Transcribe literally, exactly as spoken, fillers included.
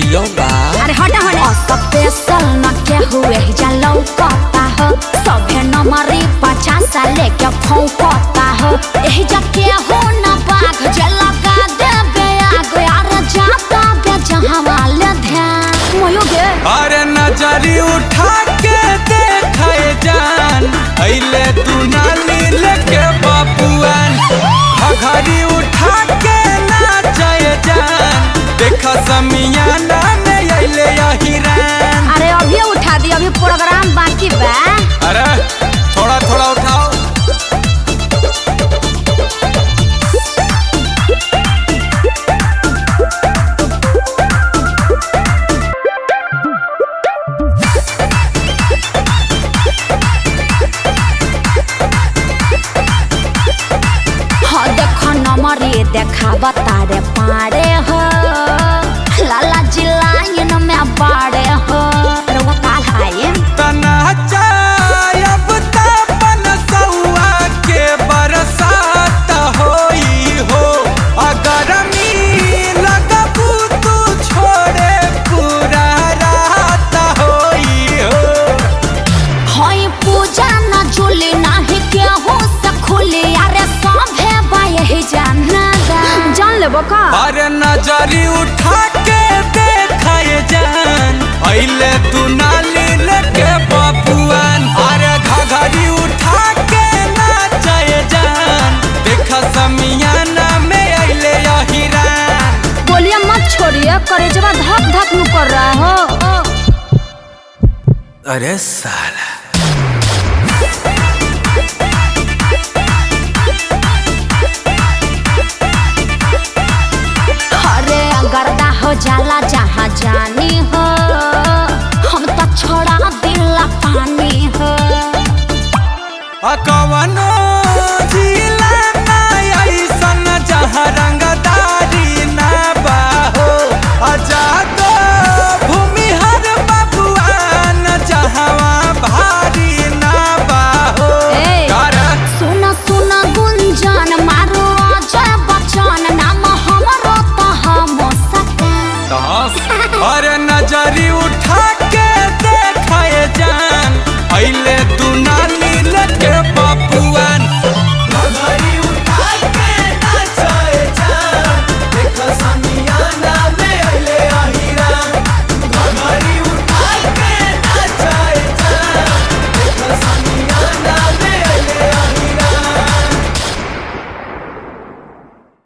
Medium बा। अरे हटा हटा स्पेशल न के हुए जा लौकता हो सभे नंबरी पचास लेके फौकता हो एही जा के हो न बाघ जे लगा दे बे आग यार जाता बे जहां वाले ध्यान मोयो गे। अरे नजरी उठा के देखाए जान अइले तू नाली लेके बापुआन घघरी उठा के नाचे जान देखा समियाना में अइले हिरान। अरे अभी उठा दी अभी प्रोग्राम बाकी बा। अरे थोड़ा थोड़ा उठाओ। हाँ देखो नंबरी देखा बतारे पारे हो लाला जिलाइन में बाड़े हो रवा काल हाय तना चायब तपन सौआ के बरसात होई हो अगर मी लगबू तू छोड़े पूरा रात होई हो। होई पूजा न जुली नाही के हो सखुली अरे सभे बाये जाना जान लेबो का। अरे नजरी उठा के देखाए जान अइले तू नाली लेके बापुआन अरे घघरी उठा के नाचे जान देखा समियाना में अइले हिरान। बोलिए मत छोड़िए करे जब धक धक नु कर रहा हो। अरे साला अरे गर्दा हो जाला जहाँ जानी हो हम तो छोड़ा दिला पानी हो। कवन